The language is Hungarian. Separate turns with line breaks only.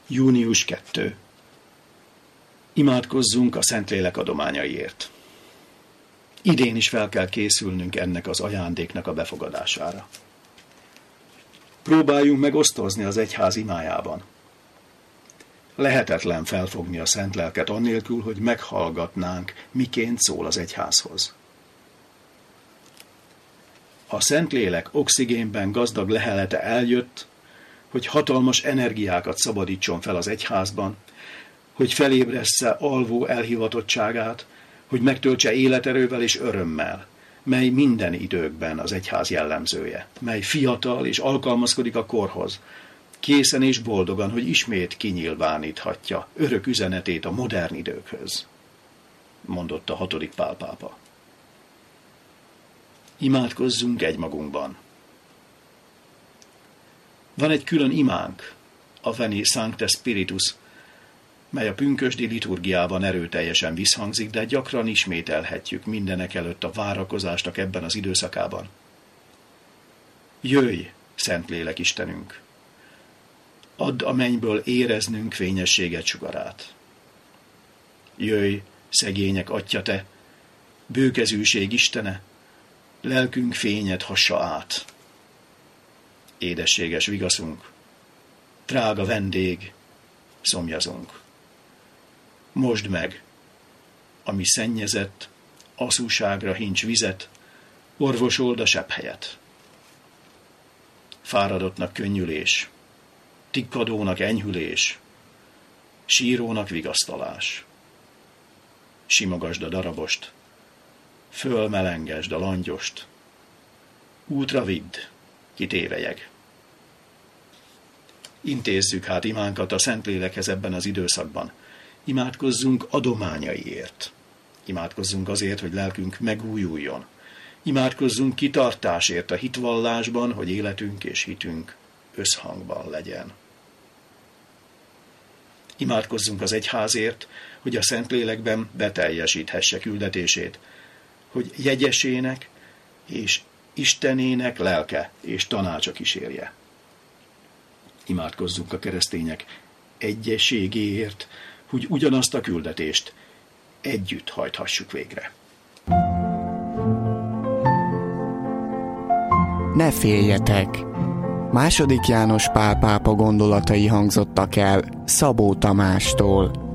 Június 2. Imádkozzunk a Szentlélek adományaiért. Idén is fel kell készülnünk ennek az ajándéknak a befogadására. Próbáljunk meg osztozni az egyház imájában. Lehetetlen felfogni a Szent Lelket annélkül, hogy meghallgatnánk, miként szól az egyházhoz. A Szentlélek oxigénben gazdag lehelete eljött, hogy hatalmas energiákat szabadítson fel az egyházban, hogy felébressze alvó elhivatottságát, hogy megtöltse életerővel és örömmel, mely minden időkben az egyház jellemzője, mely fiatal és alkalmazkodik a korhoz, készen és boldogan, hogy ismét kinyilváníthatja örök üzenetét a modern időkhöz, mondotta 6. Pál pápa. Imádkozzunk egymagunkban. Van egy külön imánk, a Veni Sancte Spiritus, mely a pünkösdi liturgiában erőteljesen visszhangzik, de gyakran ismételhetjük mindenekelőtt a várakozásnak ebben az időszakában. Jöjj, Szentlélek Istenünk! Add a mennyből éreznünk fényességet sugarát. Jöjj, szegények Atya te, bőkezűség Istene, lelkünk fényed hassa át. Édességes vigaszunk, drága vendég, szomjazunk. Mosd meg, ami szennyezett, aszúságra hincs vizet, orvosold a sebhelyet. Fáradottnak könnyülés, tikkadónak enyhülés, sírónak vigasztalás. Simogasd a darabost, fölmelengesd a langyost, útra vidd, kitévelyeg. Intézzük hát imánkat a Szentlélekhez ebben az időszakban. Imádkozzunk adományaiért. Imádkozzunk azért, hogy lelkünk megújuljon. Imádkozzunk kitartásért a hitvallásban, hogy életünk és hitünk összhangban legyen. Imádkozzunk az egyházért, hogy a Szentlélekben beteljesíthesse küldetését, hogy jegyesének és Istenének lelke és tanácsa kísérje. Imádkozzunk a keresztények egyességéért, hogy ugyanazt a küldetést együtt hajthassuk végre.
Ne féljetek! II. János Pál pápa gondolatai hangzottak el Szabó Tamástól.